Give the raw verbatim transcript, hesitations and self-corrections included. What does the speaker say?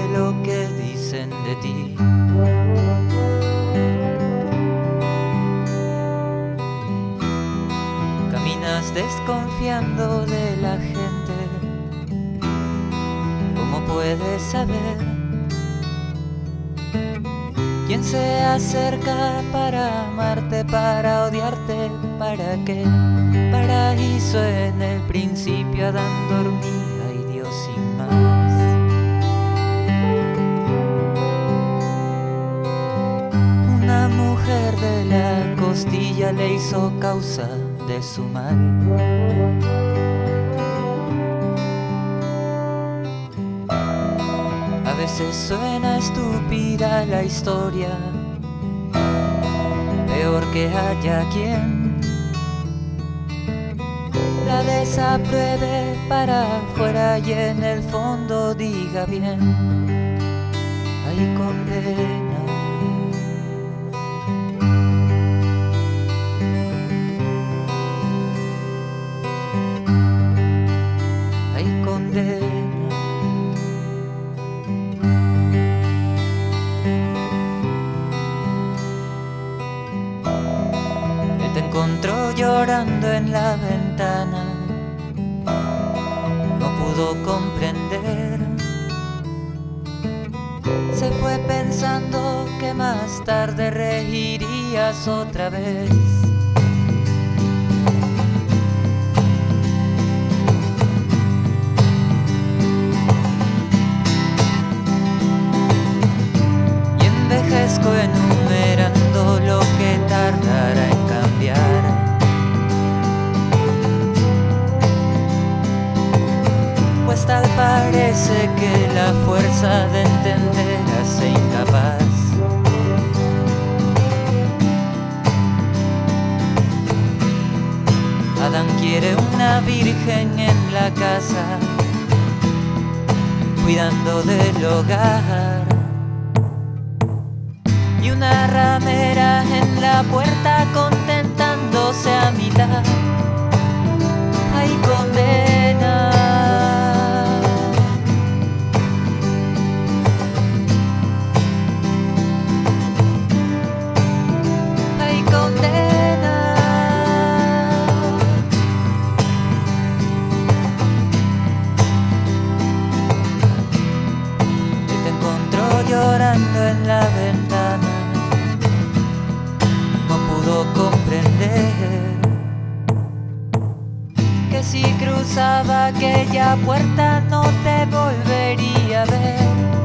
de lo que dicen de ti. Caminas desconfiando de la gente. ¿Cómo puedes saber quién se acerca para amarte, para odiarte? ¿Para qué? Paraíso en el principio, Adán dormía y Dios sin más. Una mujer de la costilla le hizo causa de su mal. A veces suena estúpida la historia, peor que haya quien la desapruebe para afuera y en el fondo diga bien: hay condena. Hay condena. Él te encontró llorando en la ventana, no pudo comprender. Se fue pensando que más tarde reirías otra vez. Y envejezco enumerando lo que tardará en cambiar. Pues tal parece que la fuerza de entender hace incapaz. Adán quiere una virgen en la casa, cuidando del hogar, y una ramera en la puerta contentándose a mitad. Hay condena. Llorando en la ventana, no pudo comprender que si cruzaba aquella puerta no te volvería a ver.